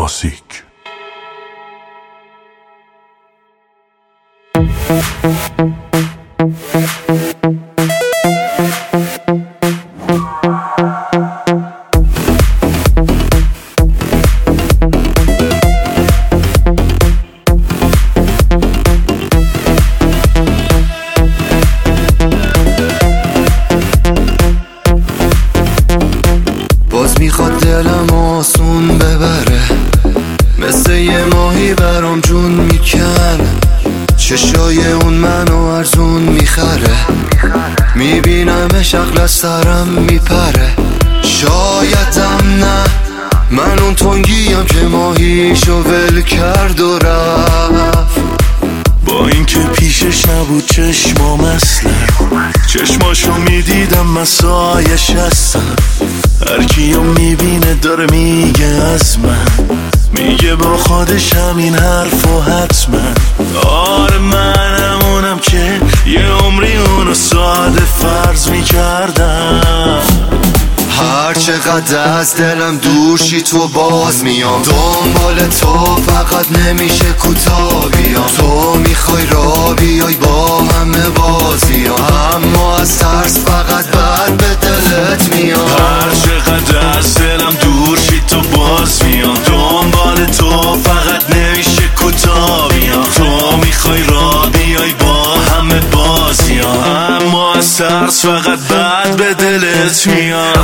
کلاسیک. باز میخواد دلم آسون ببره، مثل یه ماهی برام جون میکنه، چشای اون منو ارزون میخره، میبینمش عقل از سرم میپره. شایدم نه من اون تنگیم که ماهیشو ول کرد و رفت، با اینکه پیشش نبود چشمام اصلا، چشماشو میدیدم مسایش هستم. هر کیو میبینه داره میگه از من، میگه با خودش همین حرفو حتما. آره من همونم که یه عمری اونو ساده فرض میکردم. هر چقدر از دلم دور شی تو باز میام، دنبال تو فقط نمیشه کوتاه بیام. تو میخوای را بیای با همه بازیام، اما از ترس فقط بعد به دلت میام. هر چقدر از دلم دور شی تو باز میام، دنبال تو فقط نمیشه کوتاه بیام. تو میخوای را بیای با همه بازیام، اما از ترس فقط بعد به دلت میاد.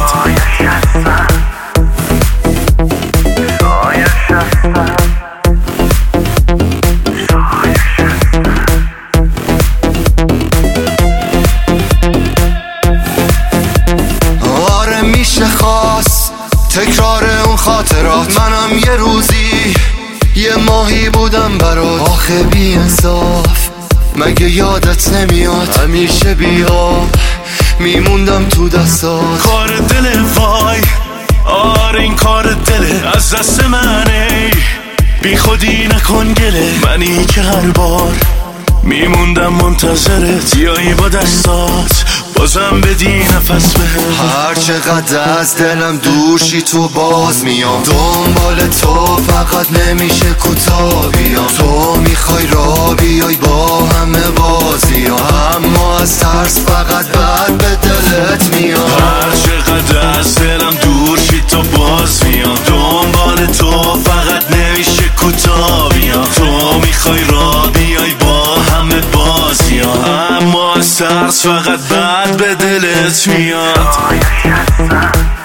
آره میشه خواست تکرار اون خاطرات، منم یه روزی یه ماهی بودم برات. آخه بی انصاف مگه یادت نمیاد، همیشه بیام میموندم تو دستات. کار دل وای، آره این کار دله، از دست منه، بی خودی نکن گله. منی که هر بار میموندم منتظرت، بیایی با دستات بازم بدی نفس بهم. هر چقدر از دلم دور شی تو باز میام، دنبال تو فقط نمیشه کوتاه بیام. تو میخوای را بیای با همه بازیام، اما از ترس فقط بعد به دلت میام. هر چقدر از دلم دور شی تو باز میام، دنبال تو فقط نمیشه کوتاه بیام. تو میخوای را بیای با همه بازیام، اما از ترس فقط بعد به دلت میاد.